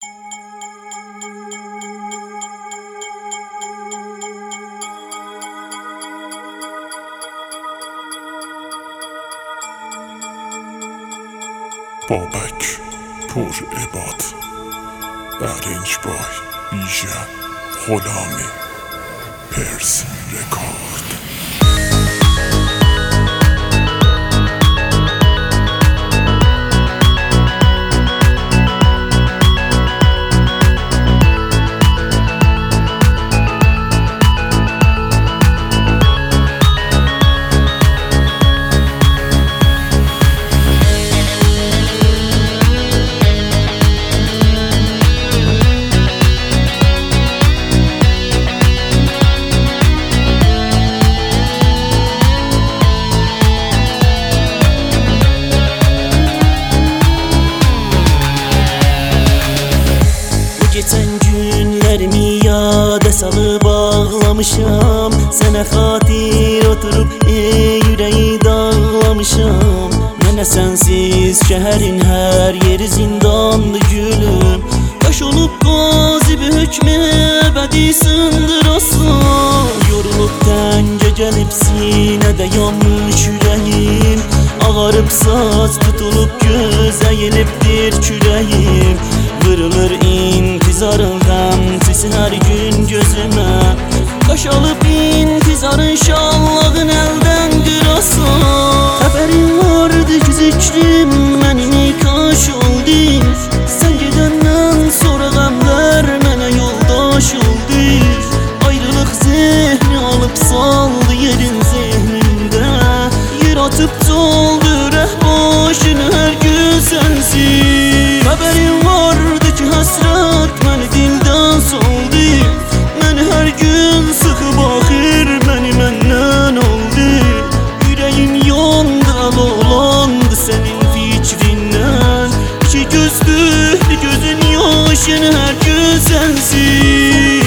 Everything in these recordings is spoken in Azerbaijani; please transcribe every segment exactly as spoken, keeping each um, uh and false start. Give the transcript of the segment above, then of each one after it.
بابک پر عباد ارنج بای ویژه غلامی پرس رکورد. Geçen günlerimi yada salıp ağlamışam. Sana xatir oturup ey yüreği dağlamışam. Mənə sensiz şehrin her yeri zindandı gülüm. Baş olup qazi bir hükmü ebedi sındırasın. Yorulup təncə gəlib sinədə yanmış yüreğim. Ağarıp saz tutulup göz əyilibdir kürəyim. Vırılır intizarın qəmtisi her gün gözüme. Qaş alıp intizarın şallağın elden qırasın. Xəbərim vardı ki zikrim mənimə kaş oldu. Sen gedəndən sonra qəmlər mənə yoldaş oldu. Ayrılıq zehni alıp saldı yerin zehnimdə. Yer atıp doldu rəh başını her gün sensiz. Xəbərim vardı ki hasret məni dildən soldu. Məni hər gün sıxı baxır məni məndən oldu. Yüreğim yandı alolandı senin fikrindən. İki gözlüydü gözün yaşını her gün sensiz.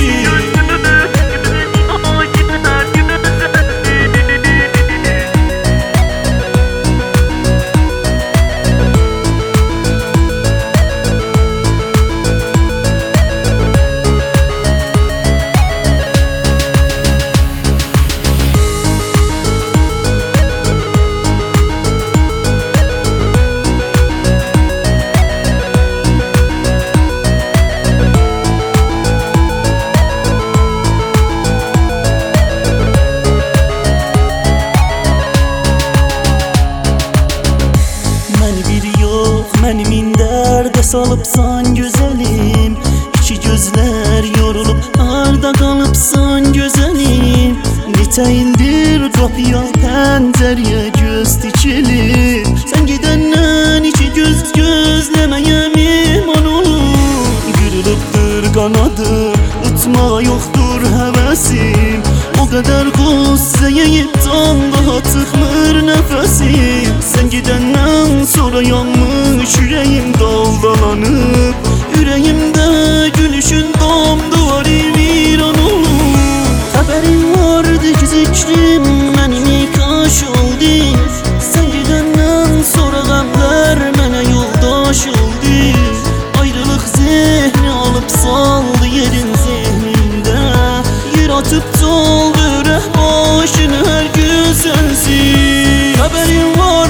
Mənim dərdə salıbsan gözəlim. İki gözlər yorulup harda qalıbsan gözəlim. Neçə ildir qapıya pəncərəyə göz dikilir. Sən gedəndən iki göz gözləməyə mehman olur. Qırılıbdır qanadım, uçmağa yoxdur həvəsim. O qədər qüssəyə yetdan daha çıxmır nəfəsim. Sən gedəndən sonra yanmış yüreğim daldalanıb. Yüreğimdə gülüşün damdıvarı viran olur. Xəbərim vardı ki zikrim mənimə kaş oldu. Sən gedəndən sonra qəmlər mənə yoldaş oldu. Ayrılıq zehni alıp saldı yerin zehnimdə. Yer atıp doldu rəh başını her gün sensiz. Xəbərim var